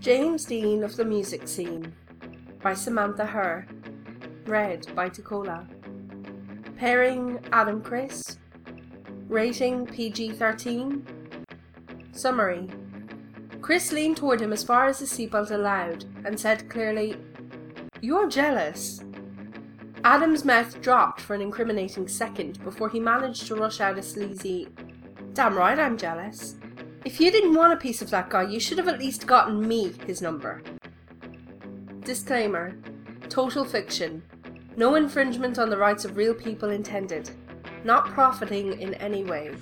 James Dean of the Music Scene by Samantha Herr. Read by Tacola. Pairing Adam Criss. Rating PG-13. Summary. Criss leaned toward him as far as his seatbelt allowed and said clearly, "You're jealous." Adam's mouth dropped for an incriminating second before he managed to rush out a sleazy, "Damn right I'm jealous. If you didn't want a piece of that guy, you should have at least gotten me his number." Disclaimer. Total fiction. No infringement on the rights of real people intended. Not profiting in any way.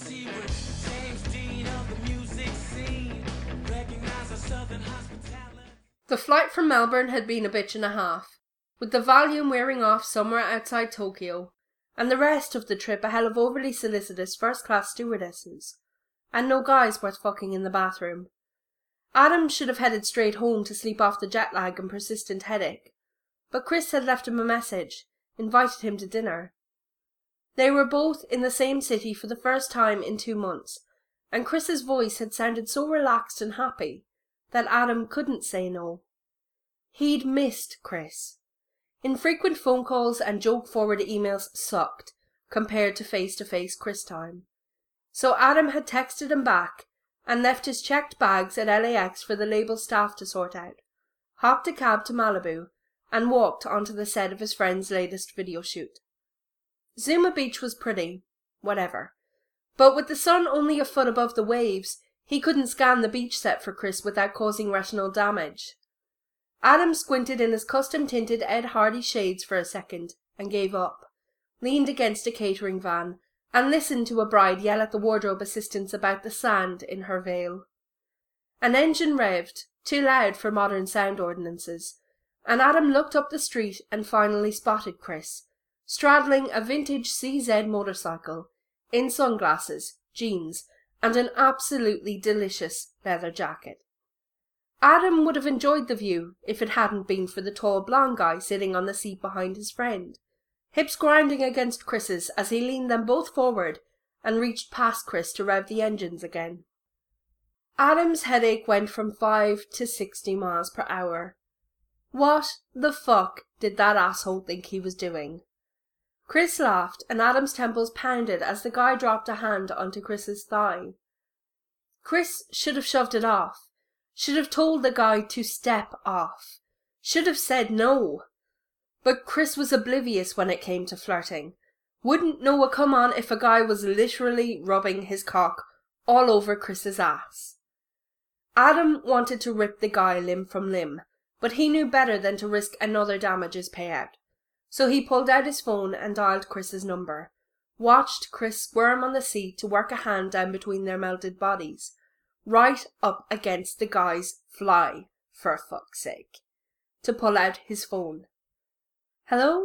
The flight from Melbourne had been a bitch and a half, with the volume wearing off somewhere outside Tokyo, and the rest of the trip a hell of overly solicitous first-class stewardesses, and no guys worth fucking in the bathroom. Adam should have headed straight home to sleep off the jet lag and persistent headache, but Criss had left him a message, invited him to dinner. They were both in the same city for the first time in 2 months, and Criss's voice had sounded so relaxed and happy that Adam couldn't say no. He'd missed Criss. Infrequent phone calls and joke-forward emails sucked compared to face-to-face Criss time. So Adam had texted him back and left his checked bags at LAX for the label staff to sort out, hopped a cab to Malibu, and walked onto the set of his friend's latest video shoot. Zuma Beach was pretty, whatever, but with the sun only a foot above the waves, he couldn't scan the beach set for Criss without causing retinal damage. Adam squinted in his custom-tinted Ed Hardy shades for a second and gave up, leaned against a catering van, and listened to a bride yell at the wardrobe assistants about the sand in her veil. An engine revved, too loud for modern sound ordinances, and Adam looked up the street and finally spotted Criss, straddling a vintage CZ motorcycle, in sunglasses, jeans, and an absolutely delicious leather jacket. Adam would have enjoyed the view if it hadn't been for the tall blonde guy sitting on the seat behind his friend, hips grinding against Criss's as he leaned them both forward and reached past Criss to rev the engines again. Adam's headache went from 5 to 60 miles per hour. What the fuck did that asshole think he was doing? Criss laughed and Adam's temples pounded as the guy dropped a hand onto Criss's thigh. Criss should have shoved it off, should have told the guy to step off, should have said no. But Criss was oblivious when it came to flirting. Wouldn't know a come on if a guy was literally rubbing his cock all over Criss's ass. Adam wanted to rip the guy limb from limb, but he knew better than to risk another damages payout. So he pulled out his phone and dialed Criss's number, watched Criss squirm on the seat to work a hand down between their melted bodies, right up against the guy's fly, for fuck's sake, to pull out his phone. "Hello?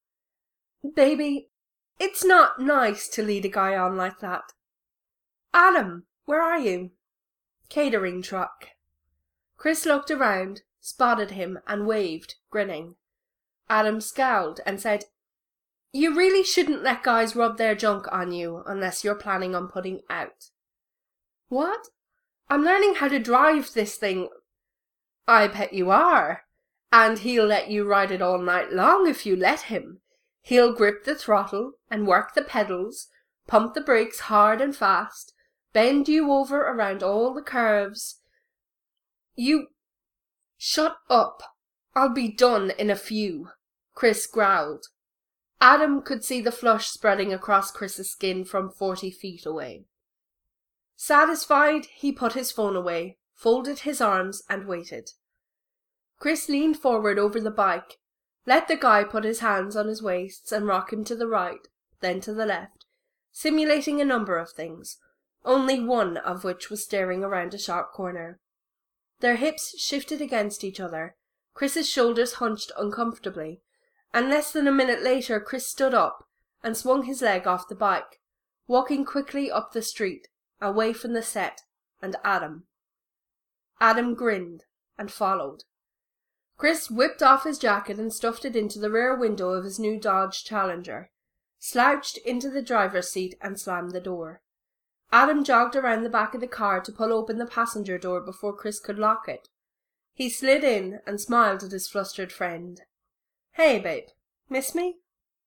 Baby, it's not nice to lead a guy on like that. Adam, where are you?" "Catering truck." Criss looked around, spotted him, and waved, grinning. Adam scowled and said, "You really shouldn't let guys rub their junk on you unless you're planning on putting out." "What? I'm learning how to drive this thing." "I bet you are. And he'll let you ride it all night long if you let him. He'll grip the throttle and work the pedals, pump the brakes hard and fast, bend you over around all the curves. You..." "Shut up. I'll be done in a few," Criss growled. Adam could see the flush spreading across Criss's skin from 40 feet away. Satisfied, he put his phone away, folded his arms, and waited. Criss leaned forward over the bike, let the guy put his hands on his waists and rock him to the right, then to the left, simulating a number of things, only one of which was staring around a sharp corner. Their hips shifted against each other, Criss's shoulders hunched uncomfortably, and less than a minute later Criss stood up and swung his leg off the bike, walking quickly up the street, away from the set and Adam. Adam grinned and followed. Criss whipped off his jacket and stuffed it into the rear window of his new Dodge Challenger, slouched into the driver's seat and slammed the door. Adam jogged around the back of the car to pull open the passenger door before Criss could lock it, He slid in and smiled at his flustered friend. "Hey, babe, miss me?"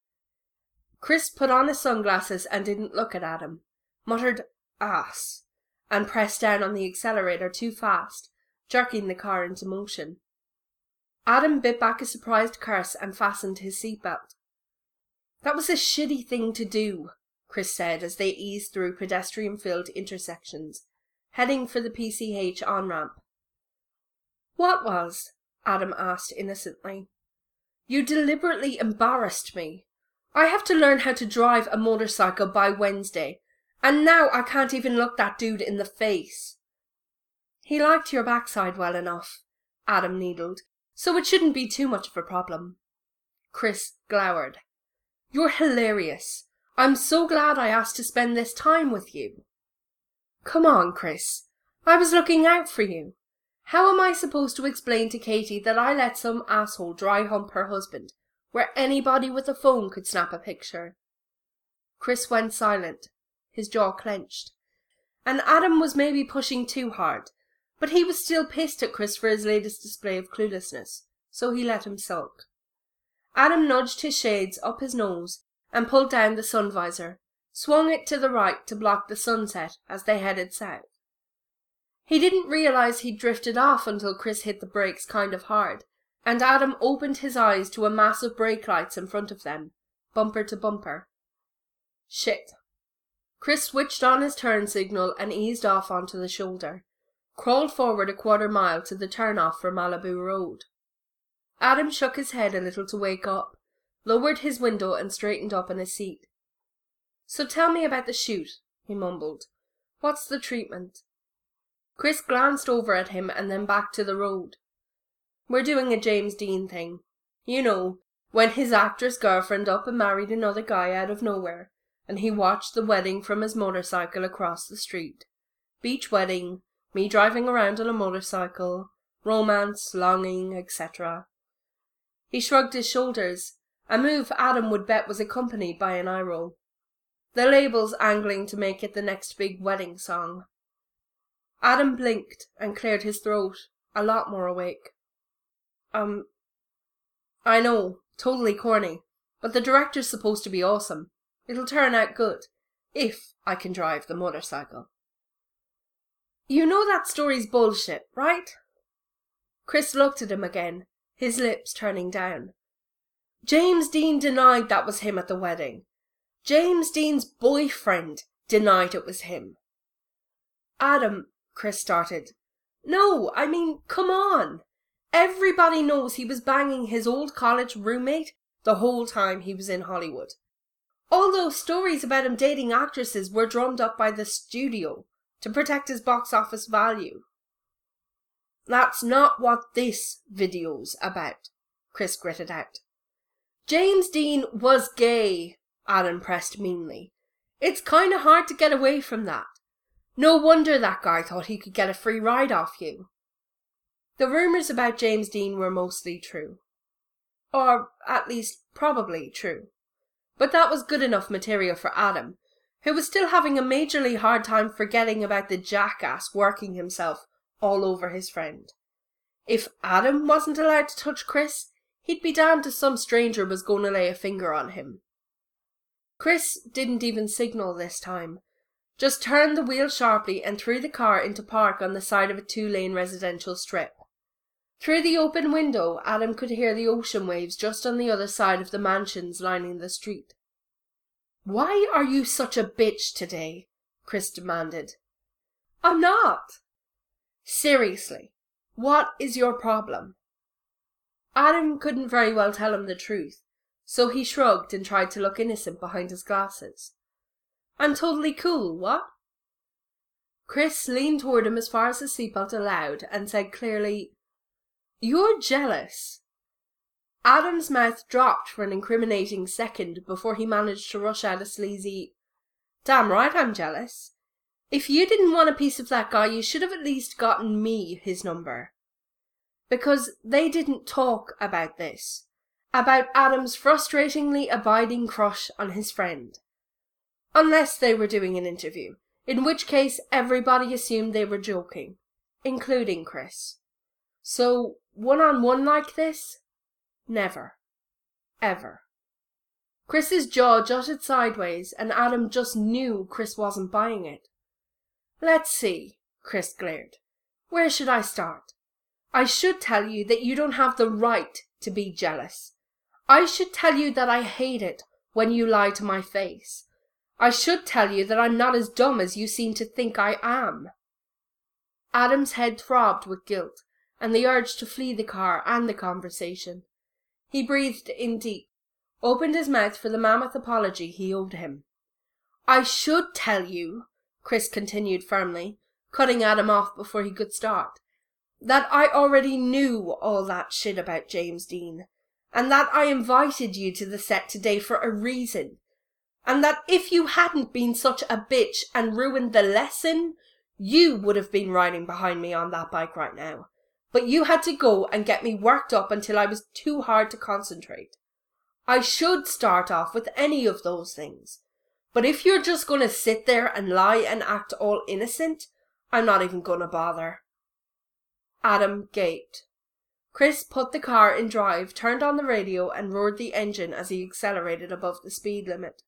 Chris put on his sunglasses and didn't look at Adam, muttered "ass," and pressed down on the accelerator too fast, jerking the car into motion. Adam bit back a surprised curse and fastened his seatbelt. "That was a shitty thing to do," Chris said as they eased through pedestrian-filled intersections, heading for the PCH on-ramp. "What was?" Adam asked innocently. "You deliberately embarrassed me. I have to learn how to drive a motorcycle by Wednesday, and now I can't even look that dude in the face." "He liked your backside well enough," Adam needled, "so it shouldn't be too much of a problem." Chris glowered. "You're hilarious. I'm so glad I asked to spend this time with you." "Come on, Chris. I was looking out for you. How am I supposed to explain to Katie that I let some asshole dry hump her husband, where anybody with a phone could snap a picture?" Chris went silent, his jaw clenched. And Adam was maybe pushing too hard, but he was still pissed at Chris for his latest display of cluelessness, so he let him sulk. Adam nudged his shades up his nose and pulled down the sun visor, swung it to the right to block the sunset as they headed south. He didn't realize he'd drifted off until Chris hit the brakes kind of hard, and Adam opened his eyes to a mass of brake lights in front of them, bumper to bumper. Shit. Chris switched on his turn signal and eased off onto the shoulder, crawled forward a quarter mile to the turn-off for Malibu Road. Adam shook his head a little to wake up, lowered his window and straightened up in his seat. "So tell me about the shoot," he mumbled. "What's the treatment?" Chris glanced over at him and then back to the road. "We're doing a James Dean thing. You know, when his actress girlfriend up and married another guy out of nowhere, and he watched the wedding from his motorcycle across the street. Beach wedding, me driving around on a motorcycle, romance, longing, etc." He shrugged his shoulders, a move Adam would bet was accompanied by an eye roll. The label's angling to make it the next big wedding song. Adam blinked and cleared his throat, a lot more awake. I know, totally corny, but the director's supposed to be awesome. It'll turn out good, if I can drive the motorcycle." "You know that story's bullshit, right?" Chris looked at him again, his lips turning down. "James Dean denied that was him at the wedding. James Dean's boyfriend denied it was him." "Adam," Chris started. "No, I mean, come on. Everybody knows he was banging his old college roommate the whole time he was in Hollywood. All those stories about him dating actresses were drummed up by the studio to protect his box office value." "That's not what this video's about," Chris gritted out. "James Dean was gay," Adam pressed meanly. "It's kinda hard to get away from that. No wonder that guy thought he could get a free ride off you." The rumours about James Dean were mostly true. Or, at least, probably true. But that was good enough material for Adam, who was still having a majorly hard time forgetting about the jackass working himself all over his friend. If Adam wasn't allowed to touch Chris, he'd be damned if some stranger was going to lay a finger on him. Chris didn't even signal this time, just turned the wheel sharply and threw the car into park on the side of a 2-lane residential strip. Through the open window, Adam could hear the ocean waves just on the other side of the mansions lining the street. "Why are you such a bitch today?" Chris demanded. "I'm not." "Seriously, what is your problem?" Adam couldn't very well tell him the truth, so he shrugged and tried to look innocent behind his glasses. "I'm totally cool, what?" Chris leaned toward him as far as his seatbelt allowed and said clearly, "You're jealous." Adam's mouth dropped for an incriminating second before he managed to rush out a sleazy, "Damn right I'm jealous. If you didn't want a piece of that guy, you should have at least gotten me his number." Because they didn't talk about this, about Adam's frustratingly abiding crush on his friend. Unless they were doing an interview, in which case everybody assumed they were joking, including Chris. So, one-on-one like this? Never. Ever. Chris's jaw jutted sideways, and Adam just knew Chris wasn't buying it. Let's see, Chris glared. Where should I start? I should tell you that you don't have the right to be jealous. I should tell you that I hate it when you lie to my face. I should tell you that I'm not as dumb as you seem to think I am. Adam's head throbbed with guilt and the urge to flee the car and the conversation. He breathed in deep, opened his mouth for the mammoth apology he owed him. I should tell you, Chris continued firmly, cutting Adam off before he could start, that I already knew all that shit about James Dean, and that I invited you to the set today for a reason, and that if you hadn't been such a bitch and ruined the lesson, you would have been riding behind me on that bike right now. But you had to go and get me worked up until I was too hard to concentrate. I should start off with any of those things. But if you're just going to sit there and lie and act all innocent, I'm not even going to bother. Adam gaped. Chris put the car in drive, turned on the radio and roared the engine as he accelerated above the speed limit.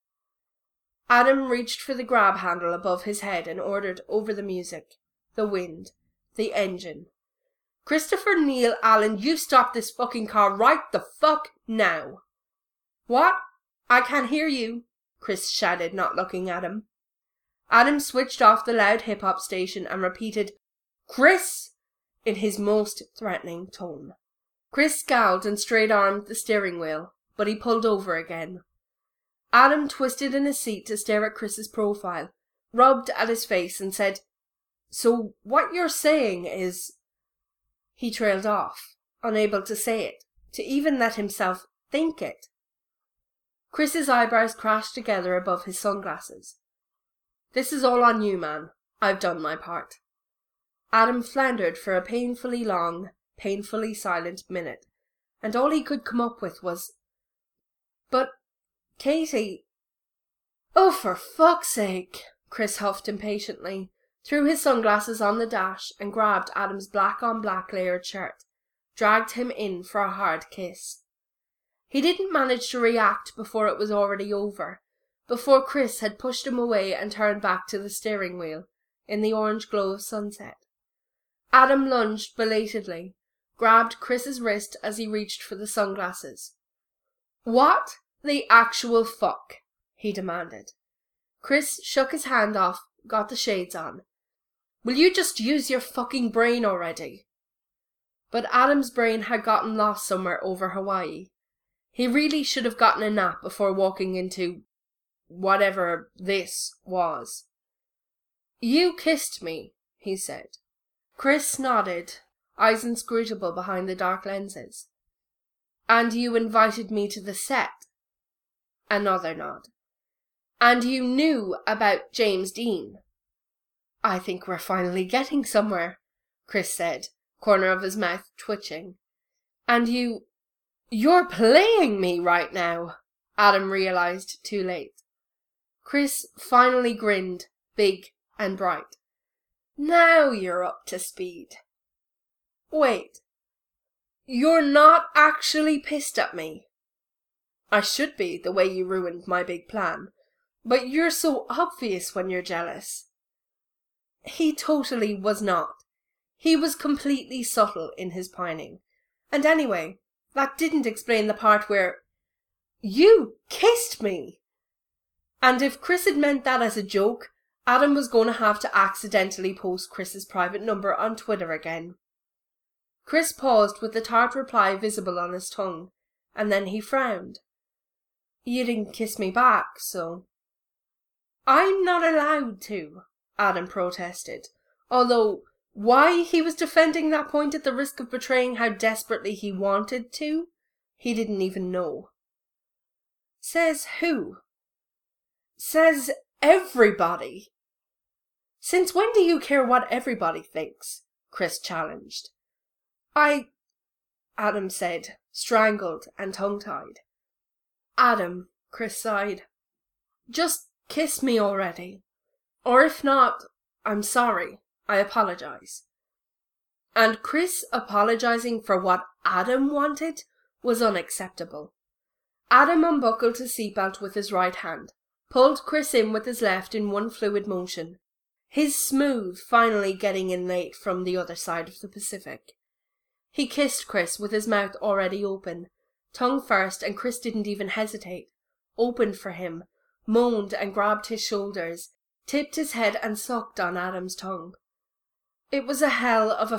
Adam reached for the grab handle above his head and ordered over the music, the wind, the engine. Christopher Neil Allen, you stop this fucking car right the fuck now. What? I can't hear you, Chris shouted, not looking at him. Adam switched off the loud hip-hop station and repeated, Chris, in his most threatening tone. Chris scowled and straight-armed the steering wheel, but he pulled over again. Adam twisted in his seat to stare at Chris's profile, rubbed at his face and said, So what you're saying is... He trailed off, unable to say it, to even let himself think it. Chris's eyebrows crashed together above his sunglasses. This is all on you, man. I've done my part. Adam floundered for a painfully long, painfully silent minute, and all he could come up with was, But, Katie... Oh, for fuck's sake, Chris huffed impatiently, threw his sunglasses on the dash and grabbed Adam's black-on-black layered shirt, dragged him in for a hard kiss. He didn't manage to react before it was already over, before Chris had pushed him away and turned back to the steering wheel, in the orange glow of sunset. Adam lunged belatedly, grabbed Chris's wrist as he reached for the sunglasses. What the actual fuck? He demanded. Chris shook his hand off, got the shades on. Will you just use your fucking brain already? But Adam's brain had gotten lost somewhere over Hawaii. He really should have gotten a nap before walking into whatever this was. You kissed me, he said. Chris nodded, eyes inscrutable behind the dark lenses. And you invited me to the set. Another nod. And you knew about James Dean. I think we're finally getting somewhere, Chris said, corner of his mouth twitching. And you're playing me right now, Adam realized too late. Chris finally grinned, big and bright. Now you're up to speed. Wait. You're not actually pissed at me. I should be, the way you ruined my big plan. But you're so obvious when you're jealous. He totally was not. He was completely subtle in his pining. And anyway, that didn't explain the part where... You kissed me! And if Chris had meant that as a joke, Adam was going to have to accidentally post Chris's private number on Twitter again. Chris paused with the tart reply visible on his tongue, and then he frowned. You didn't kiss me back, so... I'm not allowed to, Adam protested, although why he was defending that point at the risk of betraying how desperately he wanted to, he didn't even know. Says who? Says everybody. Since when do you care what everybody thinks? Chris challenged. Adam said, strangled and tongue-tied. Adam, Chris sighed. Just kiss me already. Or if not, I'm sorry. I apologize. and Chris apologising for what Adam wanted was unacceptable. Adam unbuckled his seatbelt with his right hand, pulled Chris in with his left in one fluid motion, his smooth finally getting in late from the other side of the Pacific. He kissed Chris with his mouth already open, tongue first, and Chris didn't even hesitate, opened for him, moaned and grabbed his shoulders, tipped his head and sucked on Adam's tongue. It was a hell of a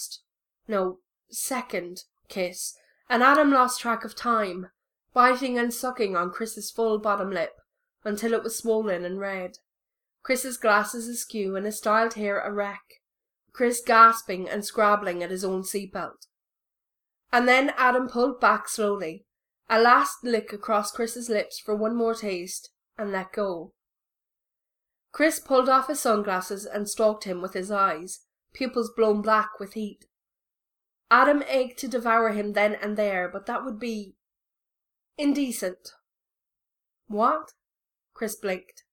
second kiss, and Adam lost track of time, biting and sucking on Chris's full bottom lip until it was swollen and red. Chris's glasses askew and his styled hair a wreck. Chris gasping and scrabbling at his own seatbelt. And then Adam pulled back slowly, a last lick across Chris's lips for one more taste, and let go. Chris pulled off his sunglasses and stalked him with his eyes, pupils blown black with heat. Adam ached to devour him then and there, but that would be indecent. What? Chris blinked.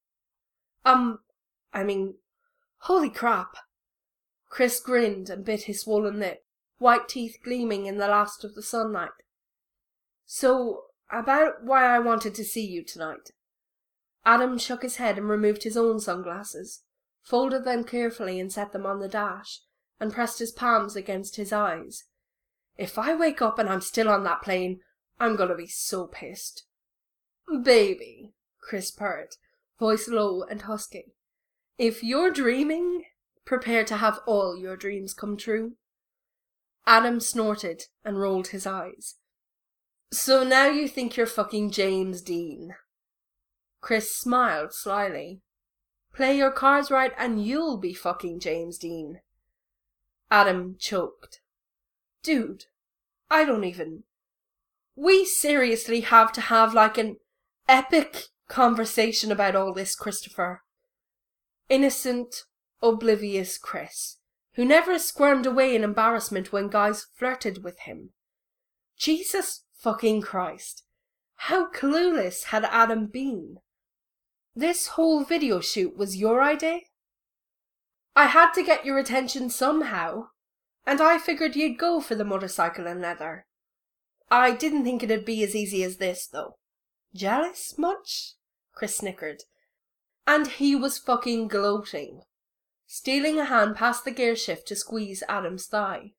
Holy crap. Chris grinned and bit his swollen lip, white teeth gleaming in the last of the sunlight. So, about why I wanted to see you tonight. Adam shook his head and removed his own sunglasses, folded them carefully and set them on the dash, and pressed his palms against his eyes. If I wake up and I'm still on that plane, I'm gonna be so pissed. Baby, Chris purred, voice low and husky. If you're dreaming, prepare to have all your dreams come true. Adam snorted and rolled his eyes. So now you think you're fucking James Dean? Chris smiled slyly. Play your cards right and you'll be fucking James Dean. Adam choked. Dude, I don't even... We seriously have to have like an epic conversation about all this, Christopher. Innocent, oblivious Chris, who never squirmed away in embarrassment when guys flirted with him. Jesus fucking Christ. How clueless had Adam been? This whole video shoot was your idea? I had to get your attention somehow, and I figured you'd go for the motorcycle and leather. I didn't think it'd be as easy as this, though. Jealous much? Chris snickered. And he was fucking gloating, stealing a hand past the gear shift to squeeze Adam's thigh.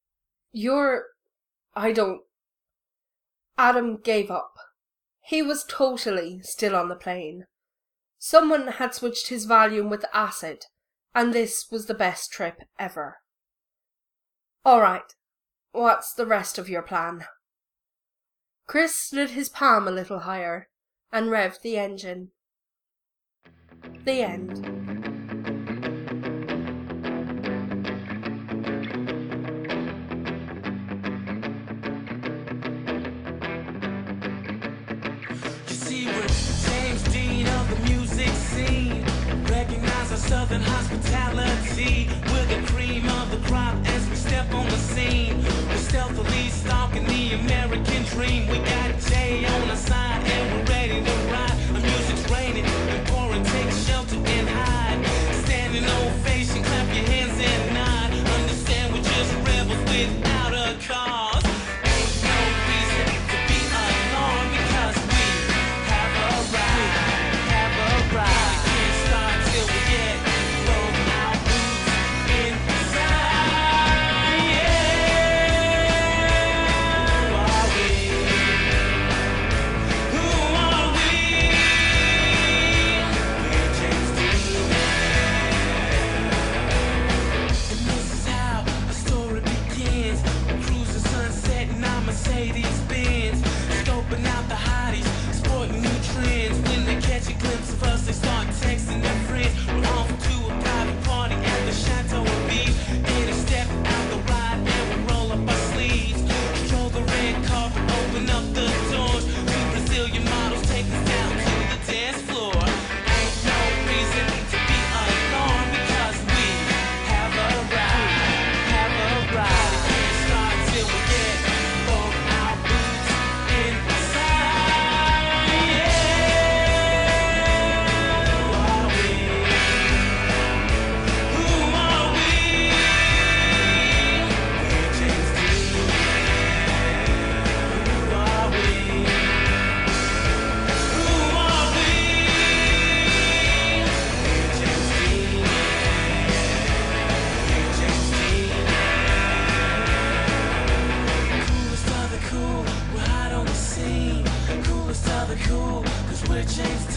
Adam gave up. He was totally still on the plane. Someone had switched his volume with acid, and this was the best trip ever. All right, what's the rest of your plan? Chris slid his palm a little higher and revved the engine. The end. You see, we're James Dean of the music scene. Recognize our southern hospitality. We're the cream of the crop as we step on the scene. We're stealthily stalking the American dream. We got Jay on the side and we're ready to ride. The music's raining and pouring, take shelter and hide. Standing ovation, clap your hands and nod. Understand we're just rebels without a cause. Ain't no reason to be alarmed because we have a right, have a right. We can't start till we get both our boots inside. Yeah. Who are we? Who are we? We're James Dean.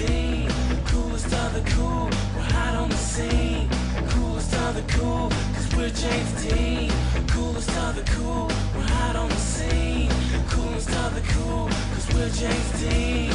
Dean. Coolest of the cool, we're hot on the scene. Coolest of the cool, cause we're James Dean. Coolest of the cool, we're hot on the scene. Coolest of the cool, cause we're James Dean.